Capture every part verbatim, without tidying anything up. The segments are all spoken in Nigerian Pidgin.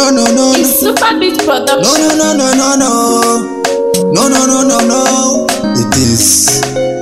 no, no, no. It's Super Beat Production. No, no, no, no, no, no. No, no, no, no, no. It is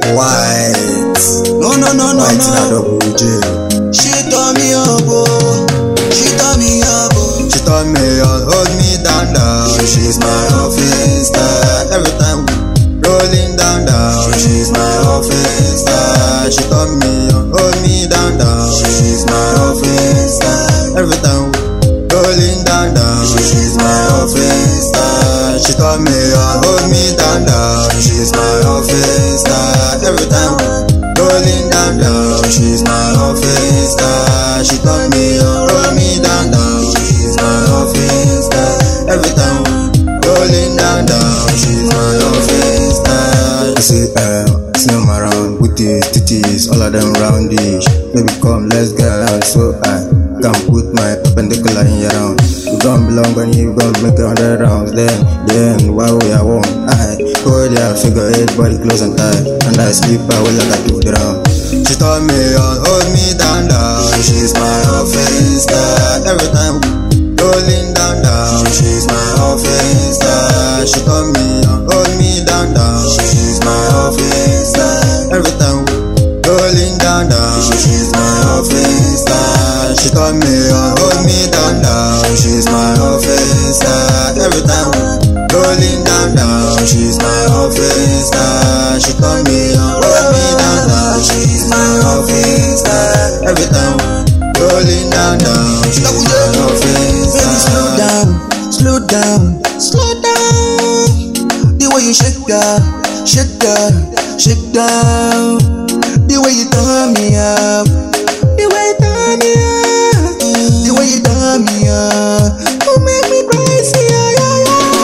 white. No, no, no, no, white no. White double J. She turn me up, oh. She turn me up, oh. She turn me on, hold me down, down. She's my office star. Every time rolling down, down. She's my office star. She turn me on, hold me down, down. She's my office star. Every time rolling down, down. She's my office star. She turn me on, hold me down, down. She's my office star. Every time rolling down, down. She's my office star. She turn me on, hold me down, down. She's my office star. Every time rolling down, down. She's my office star. I say, uh, I see them around with the titties, all of them roundish. Baby, come, let's get out. So I can put my perpendicular in your round. You don't belong when you gon' make a hundred rounds. Then, then, why we are one? I hold ya, figure eight, body close and tight. And I sleep away like I do the round. She turn me on, hold me down, down. She's my office star. Every time rolling down, down. She's my office star. She turn me on, hold me down, down. She's my office star. Every time rolling down, down. She's my office star. She turn me on, hold me down, down. She's my office star. Every time rolling down, down. She's my office star. She turn me on, hold me down, down. She's my office star. Every time rolling down, down. She's my office star. Baby, slow down, slow down, slow down. The way you shake that, shake that, shake down. The way you turn me up, the way you turn me up, the way you turn me up, you make me crazy, yeah, yeah,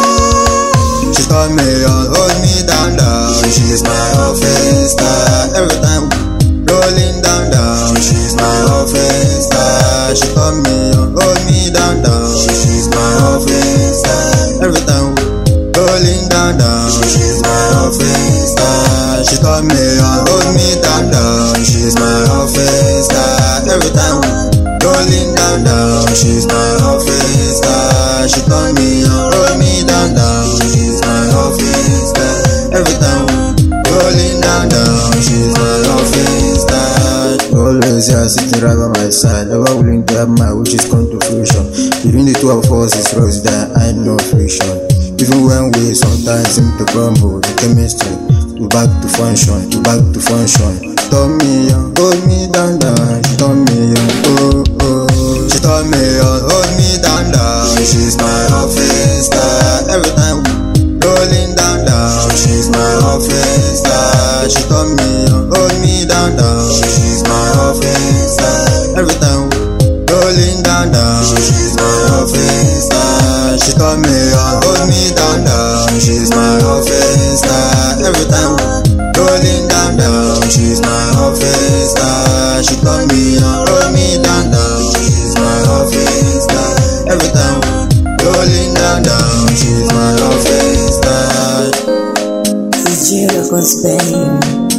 yeah. She turn me on, hold me down, down. She's my office star. Every time rolling down, down. She's my office star. She turn me on, hold me down, down. She's my office star. Every time rolling down, down. She's my office star. She turn me on, hold me down, down. She's my office star. Every time rolling down, down. She's my office star. She turn me on, hold me down, down. She's my office star. Every time rolling down, down. She's my office star. Always here sitting right by my side, never willing to have my wishes come to fruition. Between the two of us is rose that I know friction. Even when we sometimes seem to crumble, the chemistry to back to function, to back to function. Turn me on, hold me down, down. She turn me on, oh, oh. She turn me on, hold me down, down. She's my office star. Every time rolling down, down. She's my office star. She turn me on, hold me down, down. She's my office star. Every time rolling down, down. She's my office star. She turn me on, hold me down, down. She's my office star. Every time rolling down, down. She's my office star. She turn me on, hold me down, down. She's my office star. Every time rolling down, down. She's my office star. It's you, Records, babe.